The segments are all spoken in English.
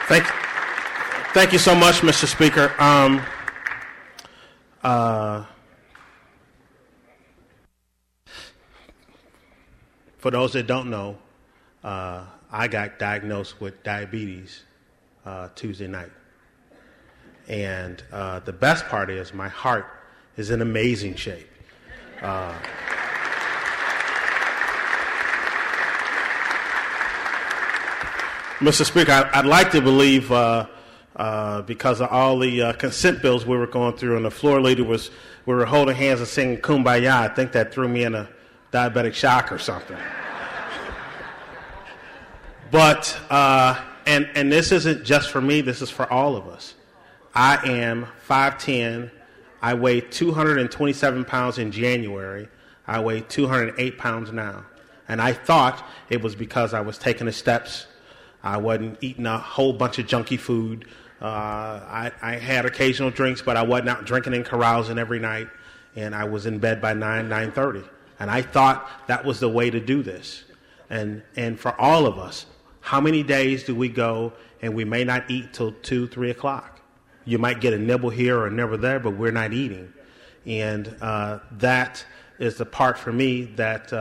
Thank, thank you so much, Mr. Speaker. For those that don't know, I got diagnosed with diabetes Tuesday night. And the best part is my heart is in amazing shape. Mr. Speaker, I'd like to believe because of all the consent bills we were going through and the floor leader we were holding hands and singing Kumbaya, I think that threw me in a diabetic shock or something. But, and this isn't just for me, this is for all of us. I am 5'10", I weigh 227 pounds in January, I weigh 208 pounds now. And I thought it was because I was taking the steps, I wasn't eating a whole bunch of junky food, I had occasional drinks, but I wasn't out drinking and carousing every night, and I was in bed by 9:30. And I thought that was the way to do this. And for all of us, how many days do we go and we may not eat till 2, 3 o'clock? You might get a nibble here or a nibble there, but we're not eating. And that is the part for me that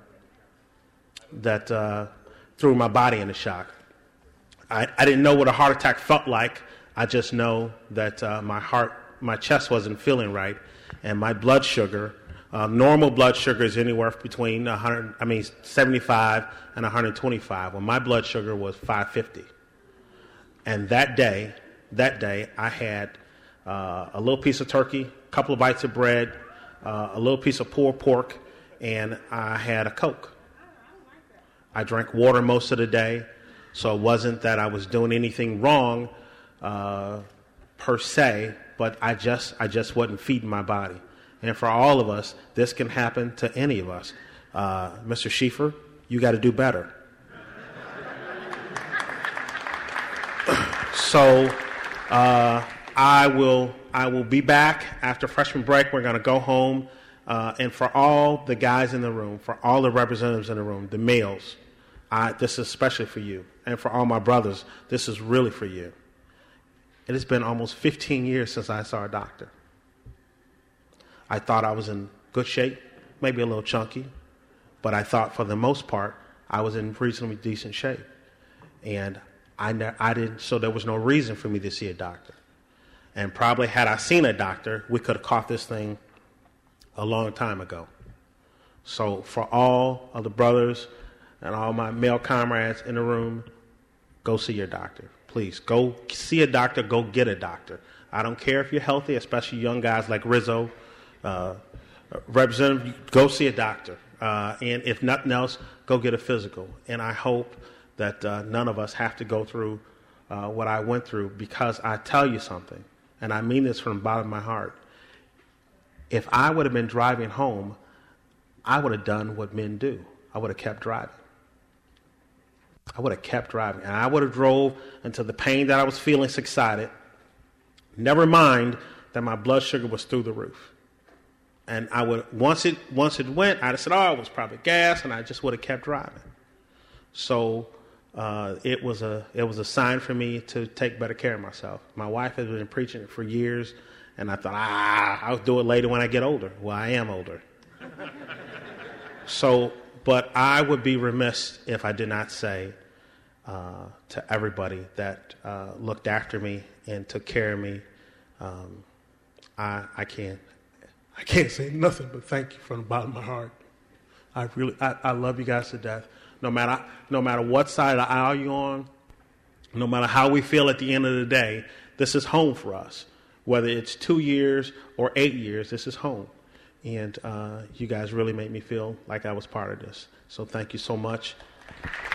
threw my body into shock. I didn't know what a heart attack felt like. I just know that my chest wasn't feeling right, and my blood sugar, normal blood sugar is anywhere between 75 and 125. Well, my blood sugar was 550. And that day, I had a little piece of turkey, a couple of bites of bread, a little piece of pulled pork, and I had a Coke. I drank water most of the day, so it wasn't that I was doing anything wrong per se, but I just wasn't feeding my body. And for all of us, this can happen to any of us. Mr. Schieffer, you got to do better. So I will be back after freshman break. We're going to go home. And for all the guys in the room, for all the representatives in the room, the males, this is especially for you. And for all my brothers, this is really for you. It has been almost 15 years since I saw a doctor. I thought I was in good shape, maybe a little chunky, but I thought for the most part I was in reasonably decent shape. And I didn't, so there was no reason for me to see a doctor. And probably had I seen a doctor, we could have caught this thing a long time ago. So for all of the brothers and all my male comrades in the room, go see your doctor. Please, go see a doctor, go get a doctor. I don't care if you're healthy, especially young guys like Rizzo, Representative, go see a doctor. And if nothing else, go get a physical. And I hope that none of us have to go through what I went through, because I tell you something, and I mean this from the bottom of my heart. If I would have been driving home, I would have done what men do. I would have kept driving. I would have kept driving. And I would have drove until the pain that I was feeling subsided. Never mind that my blood sugar was through the roof. And I would, once it went, I'd have said, oh, it was probably gas, and I just would have kept driving. So it was a sign for me to take better care of myself. My wife has been preaching it for years, and I thought, I'll do it later when I get older. Well, I am older. So, but I would be remiss if I did not say to everybody that looked after me and took care of me, I can't say nothing but thank you from the bottom of my heart. I love you guys to death. No matter what side of the aisle you're on, no matter how we feel at the end of the day, this is home for us. Whether it's 2 years or 8 years, this is home. And you guys really made me feel like I was part of this. So thank you so much.